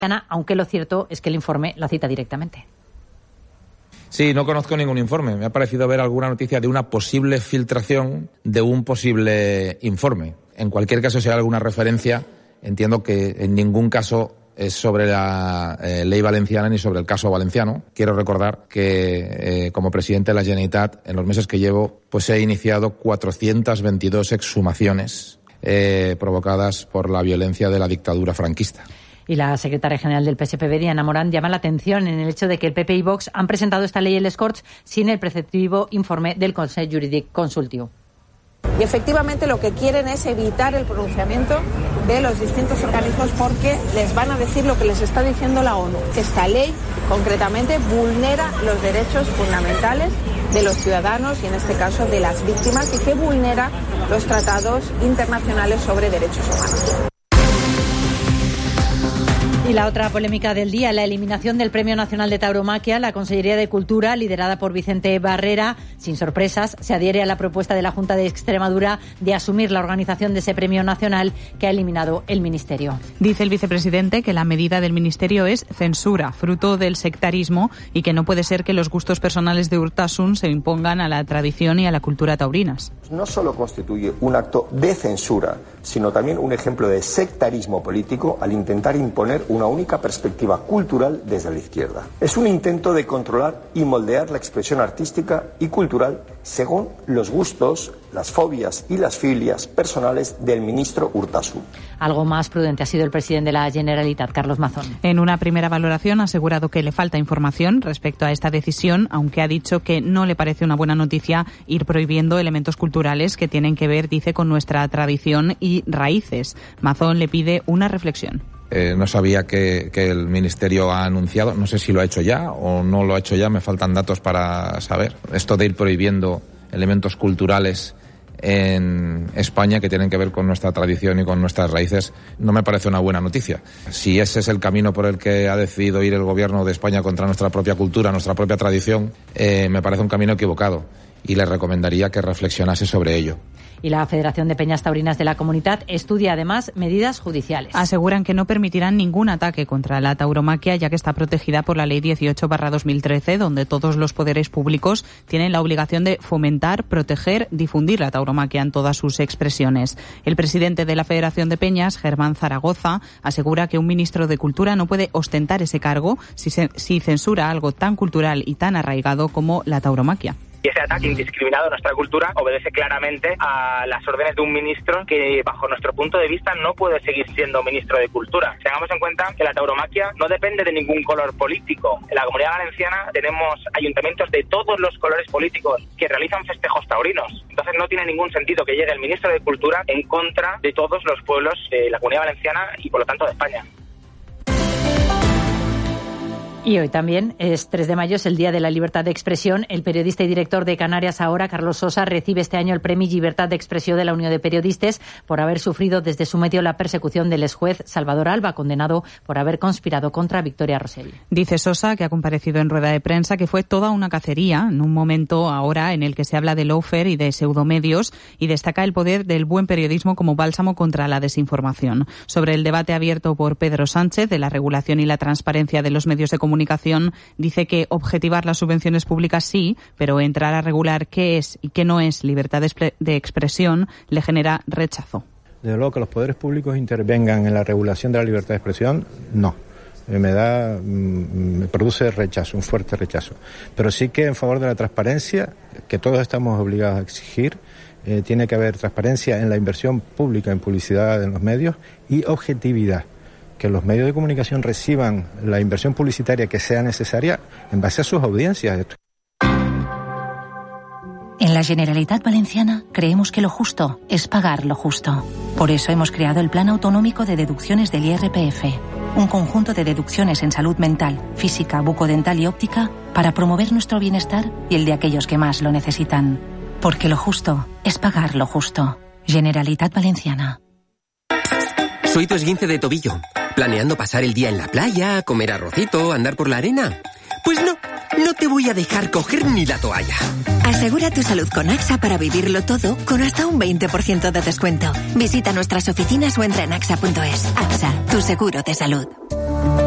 aunque lo cierto es que el informe la cita directamente. Sí, no conozco ningún informe. Me ha parecido ver alguna noticia de una posible filtración de un posible informe. En cualquier caso, si hay alguna referencia, entiendo que en ningún caso es sobre la ley valenciana ni sobre el caso valenciano. Quiero recordar que como presidente de la Generalitat, en los meses que llevo, pues he iniciado 422 exhumaciones provocadas por la violencia de la dictadura franquista. Y la secretaria general del PSPB, Diana Morán, llama la atención en el hecho de que el PP y Vox han presentado esta ley en les Corts sin el preceptivo informe del Consell Jurídic Consultiu. Y efectivamente lo que quieren es evitar el pronunciamiento de los distintos organismos porque les van a decir lo que les está diciendo la ONU, que esta ley concretamente vulnera los derechos fundamentales de los ciudadanos y en este caso de las víctimas y que vulnera los tratados internacionales sobre derechos humanos. Y la otra polémica del día, la eliminación del Premio Nacional de Tauromaquia. La Consellería de Cultura, liderada por Vicente Barrera, sin sorpresas, se adhiere a la propuesta de la Junta de Extremadura de asumir la organización de ese premio nacional que ha eliminado el Ministerio. Dice el vicepresidente que la medida del Ministerio es censura, fruto del sectarismo, y que no puede ser que los gustos personales de Urtasun se impongan a la tradición y a la cultura taurinas. No solo constituye un acto de censura, sino también un ejemplo de sectarismo político al intentar imponer una única perspectiva cultural desde la izquierda. Es un intento de controlar y moldear la expresión artística y cultural según los gustos, las fobias y las filias personales del ministro Urtasun. Algo más prudente ha sido el presidente de la Generalitat, Carlos Mazón. En una primera valoración ha asegurado que le falta información respecto a esta decisión, aunque ha dicho que no le parece una buena noticia ir prohibiendo elementos culturales que tienen que ver, dice, con nuestra tradición y raíces. Mazón le pide una reflexión. No sabía que el Ministerio ha anunciado, no sé si lo ha hecho ya o no lo ha hecho ya, me faltan datos para saber. Esto de ir prohibiendo elementos culturales en España que tienen que ver con nuestra tradición y con nuestras raíces no me parece una buena noticia. Si ese es el camino por el que ha decidido ir el Gobierno de España contra nuestra propia cultura, nuestra propia tradición, me parece un camino equivocado y le recomendaría que reflexionase sobre ello. Y la Federación de Peñas Taurinas de la Comunitat estudia además medidas judiciales. Aseguran que no permitirán ningún ataque contra la tauromaquia, ya que está protegida por la Ley 18/2013, donde todos los poderes públicos tienen la obligación de fomentar, proteger, difundir la tauromaquia en todas sus expresiones. El presidente de la Federación de Peñas, Germán Zaragoza, asegura que un ministro de Cultura no puede ostentar ese cargo si censura algo tan cultural y tan arraigado como la tauromaquia. Y ese ataque indiscriminado a nuestra cultura obedece claramente a las órdenes de un ministro que, bajo nuestro punto de vista, no puede seguir siendo ministro de Cultura. Tengamos en cuenta que la tauromaquia no depende de ningún color político. En la Comunidad Valenciana tenemos ayuntamientos de todos los colores políticos que realizan festejos taurinos. Entonces no tiene ningún sentido que llegue el ministro de Cultura en contra de todos los pueblos de la Comunidad Valenciana y, por lo tanto, de España. Y hoy también es 3 de mayo, es el Día de la Libertad de Expresión. El periodista y director de Canarias Ahora, Carlos Sosa, recibe este año el Premi Llibertat d'Expressió de la Unión de Periodistas por haber sufrido desde su medio la persecución del exjuez Salvador Alba, condenado por haber conspirado contra Victoria Rosell. Dice Sosa, que ha comparecido en rueda de prensa, que fue toda una cacería en un momento ahora en el que se habla de lawfare y de pseudomedios, y destaca el poder del buen periodismo como bálsamo contra la desinformación. Sobre el debate abierto por Pedro Sánchez de la regulación y la transparencia de los medios de comunicación, dice que objetivar las subvenciones públicas sí, pero entrar a regular qué es y qué no es libertad de expresión le genera rechazo. Desde luego que los poderes públicos intervengan en la regulación de la libertad de expresión, no. Me produce rechazo, un fuerte rechazo. Pero sí que en favor de la transparencia, que todos estamos obligados a exigir, tiene que haber transparencia en la inversión pública en publicidad en los medios y objetividad. Que los medios de comunicación reciban la inversión publicitaria que sea necesaria en base a sus audiencias. En la Generalitat Valenciana creemos que lo justo es pagar lo justo. Por eso hemos creado el Plan Autonómico de Deducciones del IRPF, un conjunto de deducciones en salud mental, física, bucodental y óptica para promover nuestro bienestar y el de aquellos que más lo necesitan. Porque lo justo es pagar lo justo. Generalitat Valenciana. Soy tu esguince de tobillo. ¿Planeando pasar el día en la playa, comer arrocito, andar por la arena? Pues no te voy a dejar coger ni la toalla. Asegura tu salud con AXA para vivirlo todo con hasta un 20% de descuento. Visita nuestras oficinas o entra en AXA.es. AXA, tu seguro de salud.